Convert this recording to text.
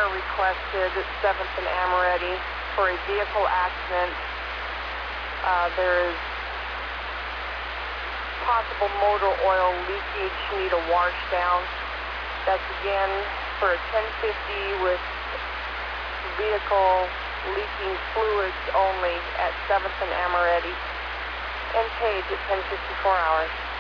fire requested at 7th and Amaretti for a vehicle accident. There is possible motor oil leakage, need a wash down. That's again for a 1050 with vehicle leaking fluids only at 7th and Amaretti. And Page at 10:54 hours.